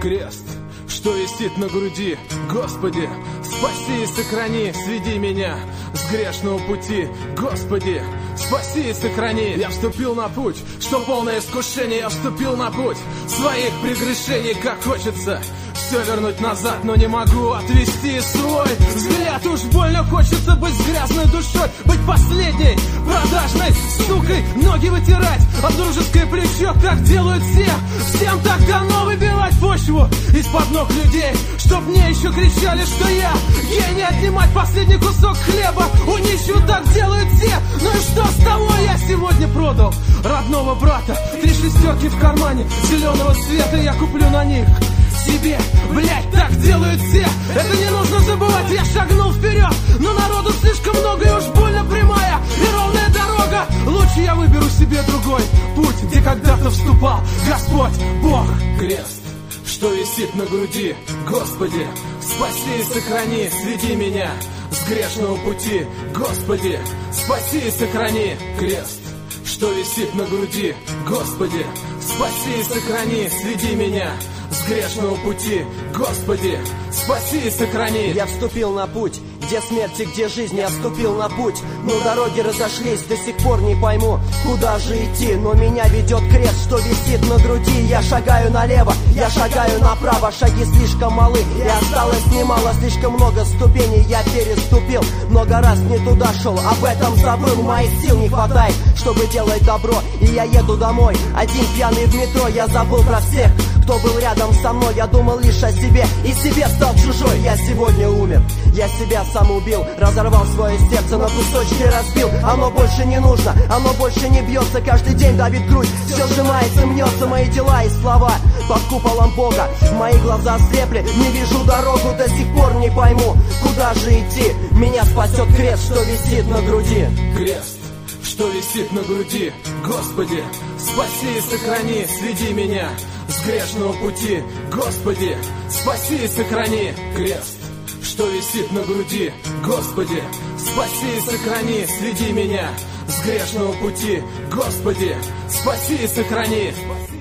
Крест, что висит на груди, Господи, спаси и сохрани, сведи меня с грешного пути, Господи, спаси и сохрани. Я вступил на путь, что полное искушение, я вступил на путь своих прегрешений, как хочется все вернуть назад, но не могу отвести свой взгляд. Уж больно хочется быть с грязной душой, быть последней продажной сукой, ноги вытирать об дружеское плечо, так делают все. Всем так дано выбивать почву из-под ног людей, чтоб мне еще кричали, что я гений, отнимать последний кусок хлеба у нищего, так делают все. Ну и что с того, я сегодня продал родного брата, 3 шестерки в кармане зеленого цвета, я куплю на них себе, блять, так делают все. Это не нужно забывать, я шагнул вперед, но народу слишком много и уж больно прямая и ровная дорога. Лучше я выберу себе другой путь, где когда-то вступал Господь Бог. Крест, что висит на груди, Господи, спаси и сохрани, сведи меня с грешного пути, Господи, спаси и сохрани. Крест, что висит на груди, Господи, спаси и сохрани, сведи меня с грешного пути, Господи, спаси и сохрани. Я вступил на путь, где смерть и где жизнь, я вступил на путь, но дороги разошлись, до сих пор не пойму, куда же идти, но меня ведет крест, что висит на груди. Я шагаю налево, я шагаю направо, шаги слишком малы, и осталось немало, слишком много ступеней я переступил, много раз не туда шел, об этом забыл, моих сил не хватает, чтобы делать добро, и я еду домой, один пьяный в метро, я забыл про всех, кто был рядом со мной, я думал лишь о себе, и себе стал чужой. Я сегодня умер, я себя сам убил, разорвал свое сердце, на кусочки разбил. Оно больше не нужно, оно больше не бьется, каждый день давит грудь, все сжимается, мнется, мои дела и слова под куполом Бога. Мои глаза слепли, не вижу дорогу, до сих пор не пойму, куда же идти. Меня спасет крест, что висит на груди. Крест, что висит на груди, Господи, спаси и сохрани, сведи меня с грешного пути, Господи, спаси и сохрани. Крест, что висит на груди, Господи, спаси и сохрани, сведи меня с грешного пути, Господи, спаси и сохрани.